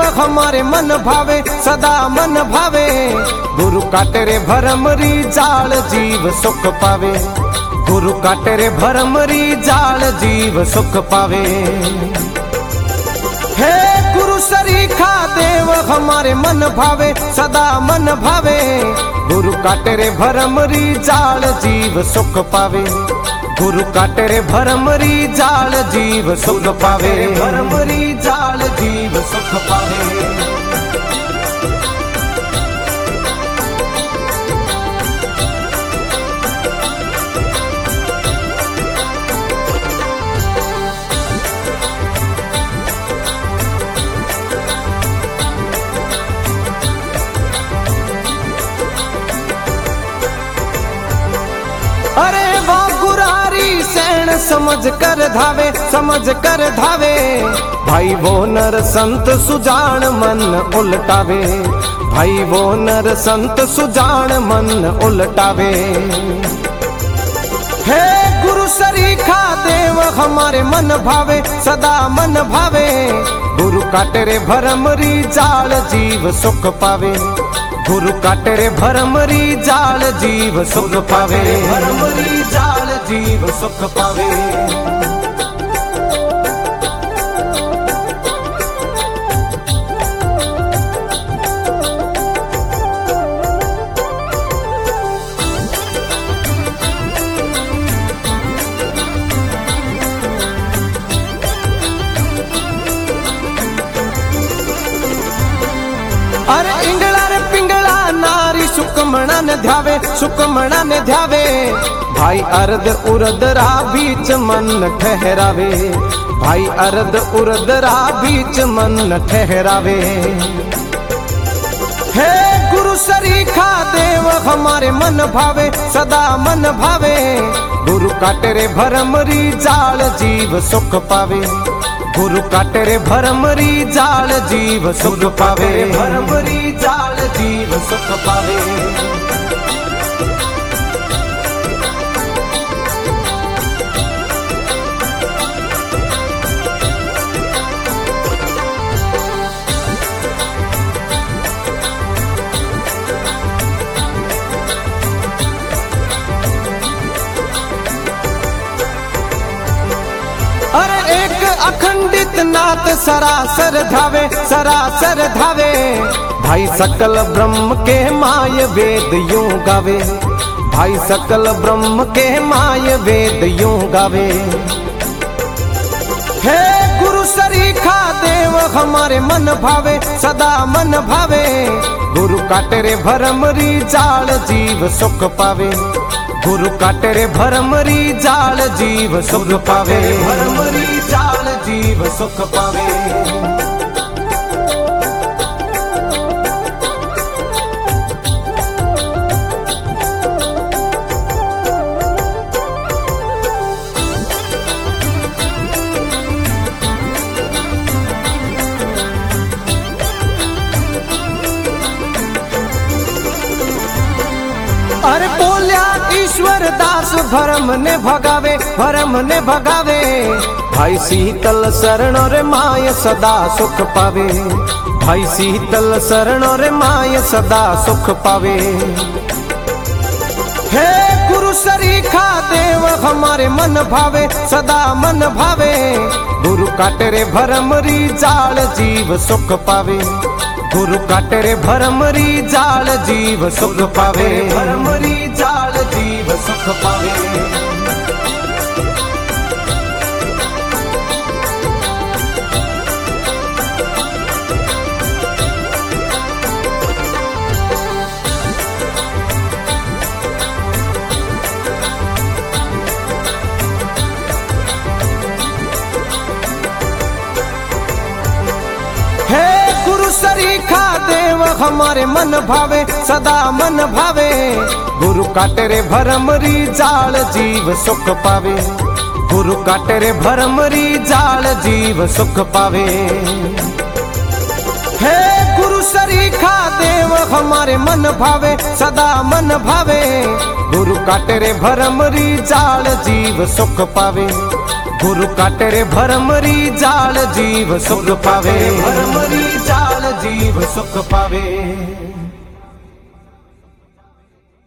हमारे मन भावे सदा मन भावे। गुरु काटे रे भरमरी जाल जीव सुख पावे। गुरु काटे रे भरमरी जाल जीव सुख पावे। हे गुरु सरीखा देव हमारे मन भावे सदा मन भावे। गुरु काटे रे भरमरी जाल जीव सुख पावे। गुरु काटे रे भरमरी जाल जीव सुख पावे। भरमरी जाल जीव सुख पावे। अरे वाह गुरारी सैन समझ कर धावे समझ कर धावे। भाई वो नर संत सुजान मन उलटावे। भाई वो नर संत सुजान मन उलटावे। हे गुरु सरीखा देव हमारे मन भावे सदा मन भावे। गुरु काटे रे भरमरी जाल जीव सुख पावे। गुरु काटे रे भरमरी जाल जीव सुख पावे। भरमरी जाल जीव सुख पावे। अरे इंगला रे पिंगला नारी सुकमणा ने ध्यावे सुकमणा ने ध्यावे। भाई अर्ध उर्द रा बीच मन ठहरावे। भाई अर्ध उर्द रा बीच मन ठहरावे। हे गुरु सरीखा देव हमारे मन भावे सदा मन भावे। गुरु काटे रे भरमरी जाल जीव सुख पावे। गुरु काटे रे भरमरी जाल जीव सुख पावे। भरमरी जाल जीव सुख पावे। अरे एक अखंडित नाथ सरासर धावे सरासर धावे। भाई सकल ब्रह्म के माय वेद यूं गावे। भाई सकल ब्रह्म के माय वेद यूं गावे। हे गुरु सरीखा देव हमारे मन भावे सदा मन भावे। गुरु काटे रे भरमरी जाल जीव सुख पावे। गुरु काटे रे भरमरी जाल जीव सुख पावे। भरमरी जाल जीव सुख पावे। अरे बोलिया ईश्वर दास भरम ने भगावे भरम ने भगावे। भाई शीतल शरण रे माय सदा सुख पावे। भाई शीतल शरण रे माय सदा सुख पावे। हे गुरु सरीखा देव हमारे मन भावे सदा मन भावे। गुरु काटे रे भरमरी जाल जीव सुख पावे। गुरु काटे रे भरमरी जाल जीव सुख पावे। भरमरी जाल जीव सुख पावे। सरीखा देव हमारे मन भावे सदा मन भावे। गुरु काटे रे भरमरी जाल जीव सुख पावे। गुरु काटे रे भरमरी जाल जीव सुख पावे। हे गुरु सरीखा देव हमारे मन भावे सदा मन भावे। गुरु काटे रे भरमरी जाल जीव सुख पावे। गुरु काटे रे भरमरी जाल जीव सुख पावे। भरमरी जाल जीव सुख पावे।